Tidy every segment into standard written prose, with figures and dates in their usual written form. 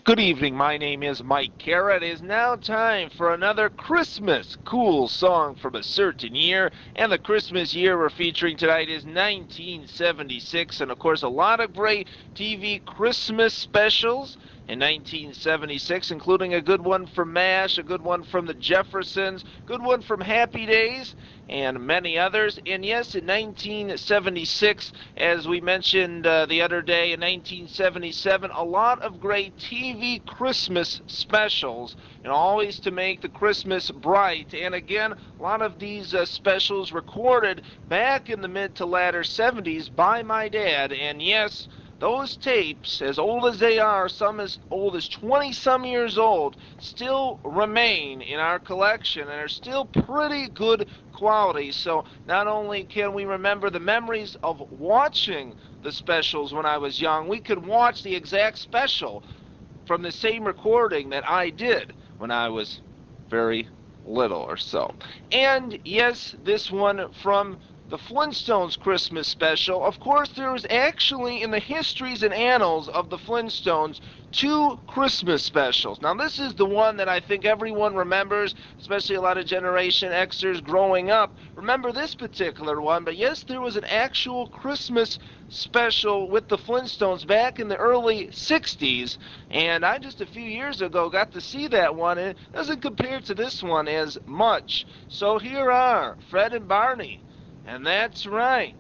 Good evening, my name is Mike Kara. It is now time for another Christmas cool song from a certain year, and the Christmas year we're featuring tonight is 1976, and of course a lot of great TV Christmas specials in 1976, including a good one from MASH, a good one from the Jeffersons, good one from Happy Days, and many others. And yes, in 1976, as we mentioned the other day, in 1977, a lot of great TV Christmas specials, and always to make the Christmas bright. And again, a lot of these specials recorded back in the mid to latter 70s by my dad. And yes, those tapes, as old as they are, some as old as 20-some years old, still remain in our collection and are still pretty good quality. So not only can we remember the memories of watching the specials when I was young, we could watch the exact special from the same recording that I did when I was very little or so. And yes, this one from the Flintstones Christmas special. Of course, there is actually, in the histories and annals of the Flintstones, two Christmas specials. Now, this is the one that I think everyone remembers, especially a lot of Generation Xers growing up. Remember this particular one, but yes, there was an actual Christmas special with the Flintstones back in the early 60s, and I just a few years ago got to see that one, and it doesn't compare to this one as much. So here are Fred and Barney. And that's right,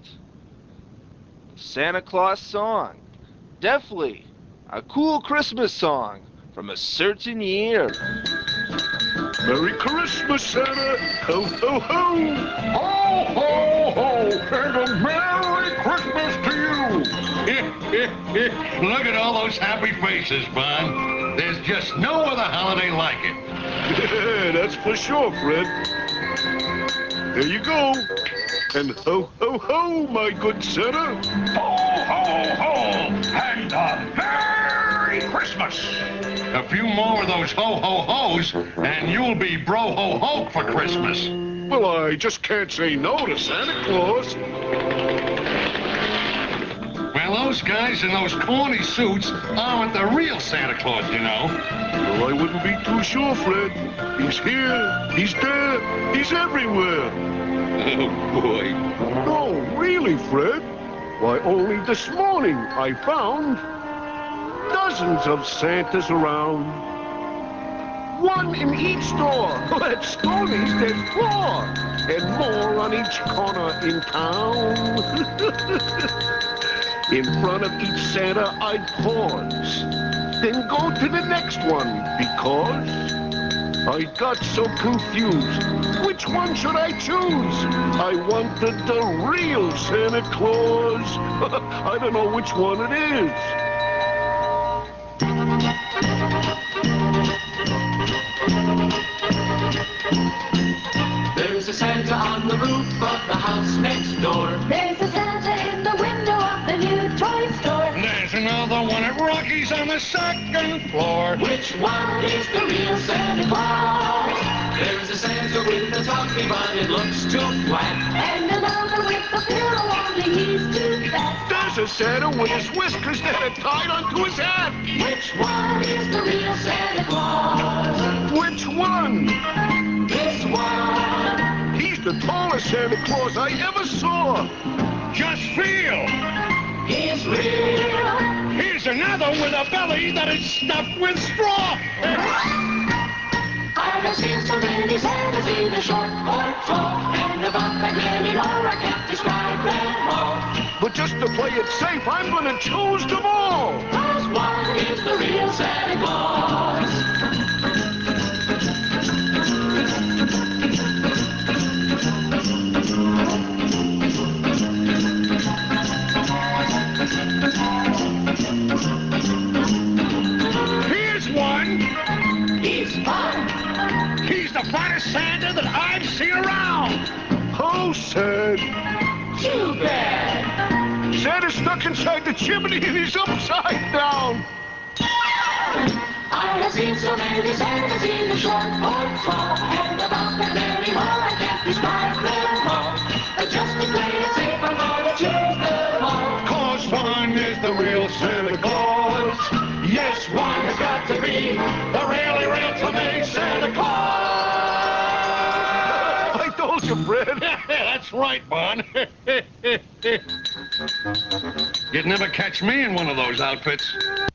Santa Claus song. Definitely a cool Christmas song from a certain year. Merry Christmas, Santa! Ho, ho, ho! Ho, ho, ho! And a Merry Christmas to you! Look at all those happy faces, Bun. There's just no other holiday like it. Yeah, that's for sure, Fred. There you go. And ho, ho, ho, my good Santa. Ho, ho, ho! And a Merry Christmas! A few more of those ho-ho-hos, and you'll be bro-ho-ho for Christmas. Well, I just can't say no to Santa Claus. Well, those guys in those corny suits aren't the real Santa Claus, you know. Well, I wouldn't be too sure, Fred. He's here, he's there, he's everywhere. Oh, boy. No, really, Fred. Why, only this morning I found dozens of Santas around. One in each store. At Stoney's, there's four. And more on each corner in town. In front of each Santa, I'd pause. Then go to the next one, because I got so confused. Which one should I choose? I wanted the real Santa Claus. I don't know which one it is. There's a Santa on the roof of the house next door. There's a Santa in the window of the new toy store. There's another one at Rocky's on the second floor. Which one is the real Santa Claus? There's a Santa with a toffee, but it looks too flat. And another with a pillow, only he's too fat. There's a Santa with his whiskers that are tied onto his hat. Which one is the real Santa Claus? Which one? This one. He's the tallest Santa Claus I ever saw. Just feel. He's real. Here's another with a belly that is stuffed with straw. I have seen so many Santas in a short or tall, and about that many more I can't describe them all. But just to play it safe, I'm gonna choose them all. 'Cause one is the real Santa Claus. Here's one. He's fun. He's the fattest Santa that I've seen around. How sad. Too bad. Santa's stuck inside the chimney and he's upside down. I have seen so many Santas in the short or tall, and about that many more I can't describe them all. But just to play it safe, I'm gonna choose them all. 'Cause one is the real Santa Claus. Yes, one has got to be the really real to me Santa Claus. I told you, Fred. That's right, Bon. You'd never catch me in one of those outfits.